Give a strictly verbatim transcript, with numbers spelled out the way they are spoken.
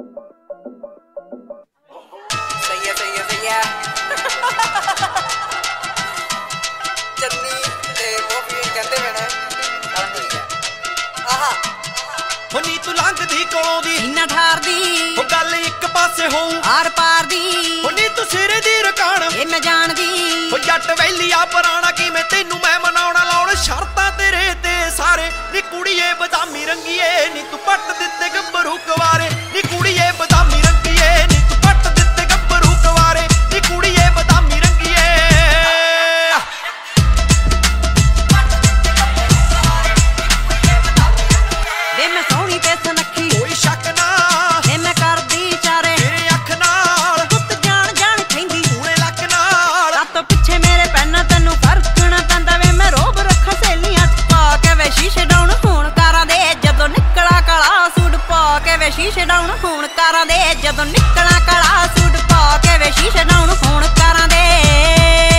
सही है सही है सही है चन्नी ते मूवी कहते मैंने ठीक है आहा नी तू लंघदी कोलों दी सीना ठारदी ओ गल एक पासे होऊ आर पार दी नी तू सिरे दी रकान ए मैं जानदी ओ जट वैलिया पुराना किवें तैनू मैं मनाउणा लाउण शर्तां तेरे ते सारे नी कुड़ीए बदामी रंगीए नी तू पट दित्ते गब्बरू कवारे नी कुड़ीए बदामी रंगीए नी तू पट दित्ते गब्बरू कवारे नी कुड़ीए बदामी रंगीए वे मैं सोहनी ते सुनखी कोई शक ना ए मैं करदी चारे तेरे अख नाल पुत जान जान खैंदी कूड़े लक नाल तो पिछे मेरे पैना तैनू फर्क ना पैंदा वे मैं रोब रखा सहेलियां च पा के वे शीशे डाउन खून कारां दे जदों निकला काला सूट पा के वे शीशे डाउन खून कारां दे जदों निकला काला सूट पा के वे शीशे डाउन खून कारां दे